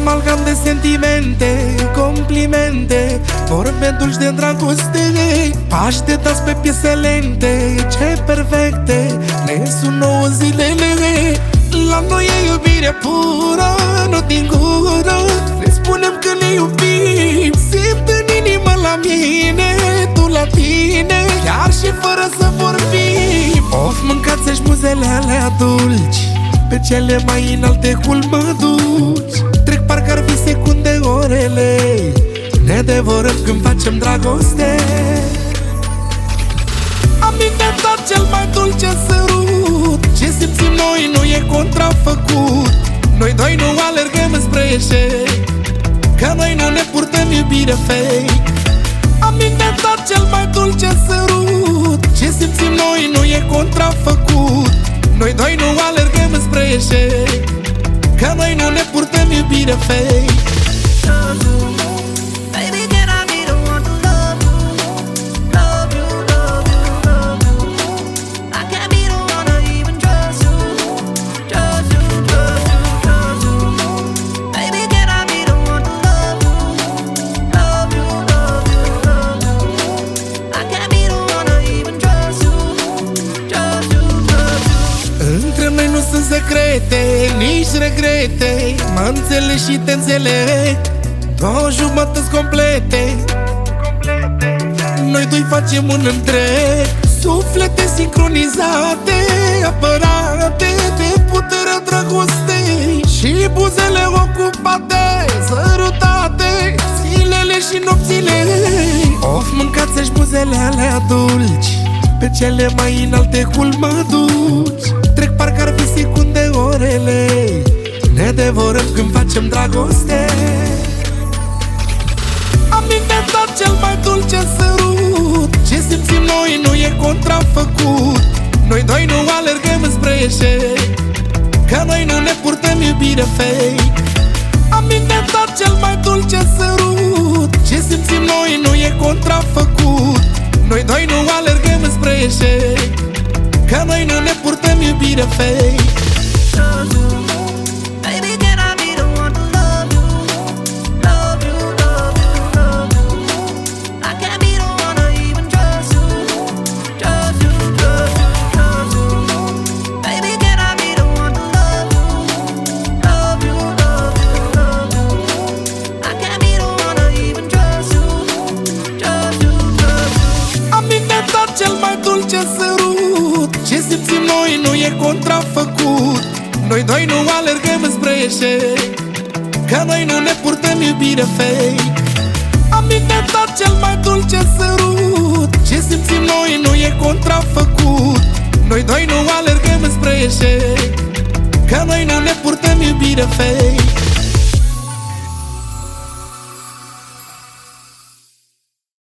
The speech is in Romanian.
Amalgam de sentimente, complimente, vorbe dulci de dragoste, așteptați pe piese lente, ce perfecte, ne sunt nouă zilele. La noi e iubire pură, nu din gură, ne spunem că ne iubim. Simt în inimă la mine, tu la tine, chiar și fără să vorbim. Of, mâncați-și buzele alea dulci, pe cele mai înalte culmi mă duci. Trec parcă ar fi secunde orele, ne devorăm când facem dragoste. Am inventat cel mai dulce sărut, ce simțim noi nu e contrafăcut. Noi doi nu alergăm spre eșec, că noi nu ne purtăm iubire fake. Am inventat cel mai dulce sărut, ce simțim noi nu e contrafăcut. Noi doi nu alergăm spre eșec, că noi nu ne purtăm iubire fake. Sunt secrete, nici regrete, mă înțelegi și te înțeleg, două jumătăți complete. Noi doi facem un întreg, suflete sincronizate, apărate de puterea dragostei, și buzele ocupate, sărutate, zilele și nopțile. Of, mâncați-și buzele alea dulci, pe cele mai înalte culmi mă duci. Trec parcă ar fi secunde orele, ne devorăm când facem dragoste. Am inventat cel mai dulce sărut, ce simțim noi nu e contrafăcut. Noi doi nu alergăm spre eșec, că noi nu ne purtăm iubire fake. Am inventat cel mai dulce sărut, ce simțim noi nu e contrafăcut. Noi doi nu alergăm spre eșec, că noi nu ne purtăm iubire fake. Cel mai dulce sărut, ce simțim noi nu e contrafăcut. Noi doi nu alergăm spre eșec, că noi nu ne purtăm iubire fake. Am inventat cel mai dulce sărut, ce simțim noi nu e contrafăcut. Noi doi nu alergăm spre eșec, că noi nu ne purtăm iubire fake.